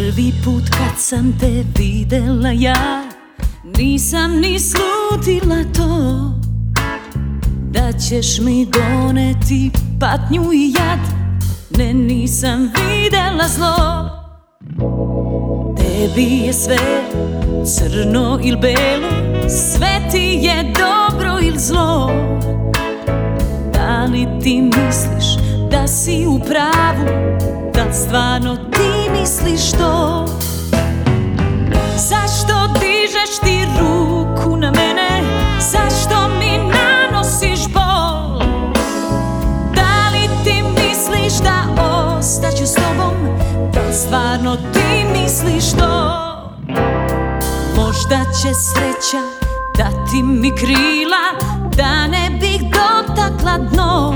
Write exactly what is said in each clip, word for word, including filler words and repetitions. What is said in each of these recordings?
Prvi put kad sam te videla ja, nisam ni slutila to da ćeš mi doneti patnju i jad. Ne, nisam videla zlo. Tebi je sve crno il belo, sve ti je dobro il zlo. Da li ti misliš da si u pravu, da stvarno ti misliš to? Zašto dižeš ti ruku na mene, zašto mi nanosiš bol? Da li ti misliš da ostaću s tobom, da stvarno ti misliš to? Možda će sreća dati mi krila, da ne bih dotakla dno.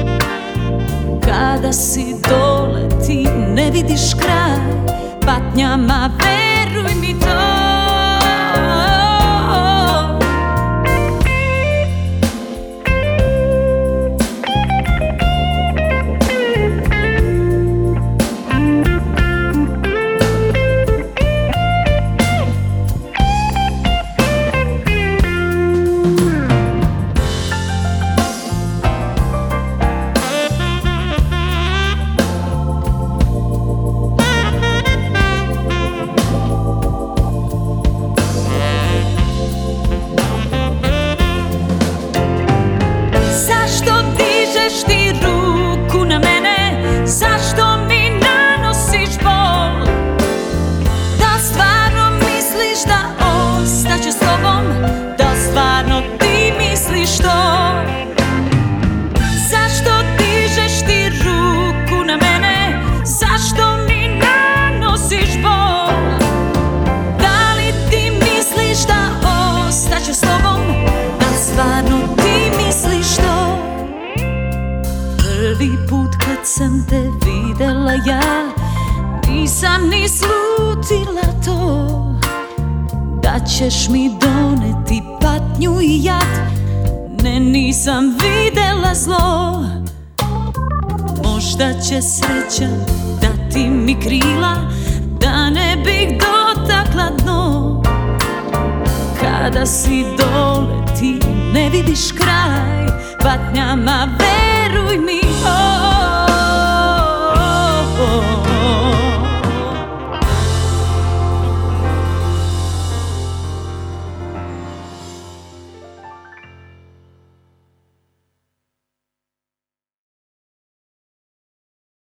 Kada si dole ti ne vidiš kraj patnjama, veruj mi to. Zašto dižeš ti ruku na mene, zašto mi nanosiš bol? Da li ti misliš da ostaću s tobom, da stvarno ti misliš to? Prvi put kad sam te videla ja, nisam ni slutila to da ćeš mi doneti patnju i jad. Ne, nisam videla zlo. Možda će sreća dati mi krila, da ne bih dotakla dno. Kada si dole ti ne vidiš kraj patnjama, veruj mi. Oh, oh, oh.